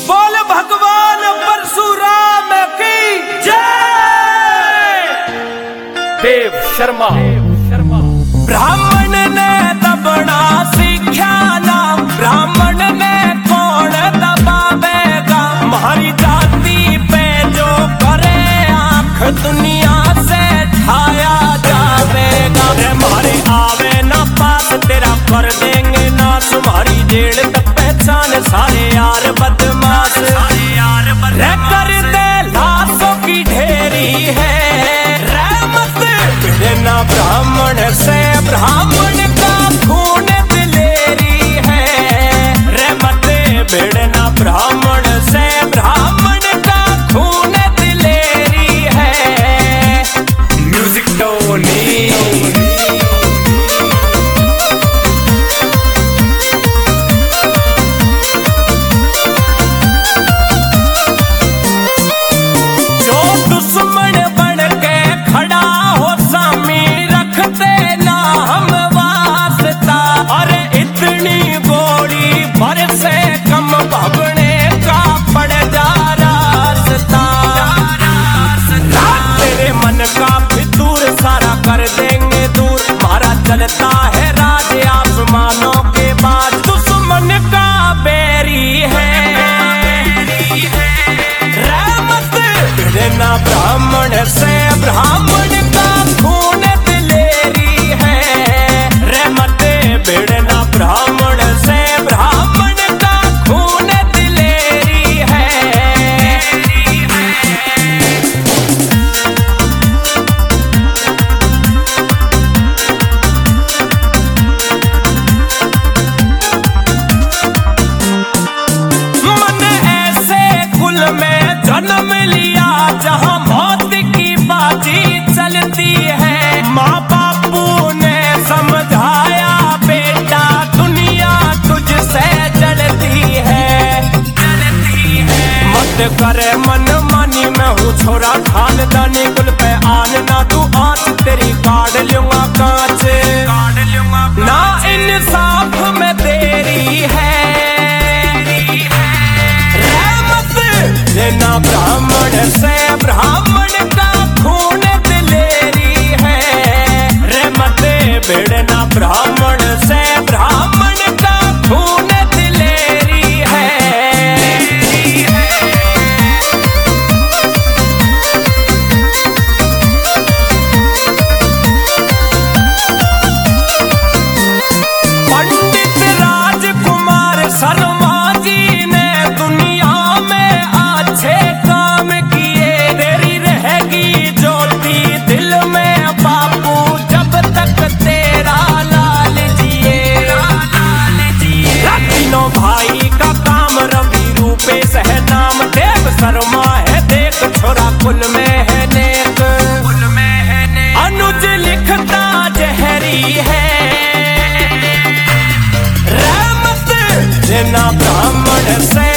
बोल भगवान परशुराम की जय। देव शर्मा ब्राह्मण ने दबना सीख्या ना, ब्राह्मण ने कौन दबावेगा। हमारी जाति पे जो करे आंख दुनिया से छाया जावेगा। हमारे आवे ना पास तेरा कर देंगे नाश। तुम्हारी जेड़ तक पहचान सारे यार बदमाश। रे कर दे लाशों की ढेरी है रहमत बिना ब्राह्मण से। ब्राह्मण का खून दिलेरी है रहमत बिना ब्राह्मण से। ब्राह्मण का खून दिलेरी है। म्यूजिक टोनी चलता है राज आसमानों के बाद। दुश्मन का बैरी है रहमत बिना ब्राह्मण से। ब्राह्मण का खून दिलेरी है रहमत बिना ब्राह्मण से। ब्राह्मण का खून दिलेरी है। में जन्म लिया जहां मौत की बाजी चलती है। माँ बापू ने समझाया बेटा दुनिया तुझसे जलती है। मत करे मन मानी मैं हूँ छोरा खानदानी। कुल पे आन ना तू आंच तेरी काट लूंगा कांच। ना इंसाफ में देरी है ना ब्राह्मण से। ब्राह्मण का खून दिलेरी है रहमत बिना ब्राह्मण से। ब्राह्मण का खून दिलेरी है। पंडित राजकुमार शर्मा जी ने दुनिया में अच्छे काम किए। तेरी रहेगी ज्योति दिल में बापू जब तक तेरा लाल जिए। तीनों भाई का काम रवि रूपेश है नाम। देव शर्मा है देख छोरा कुल में है नेक। अनुज लिखता जहरी है रहमत बिना ब्राह्मण से।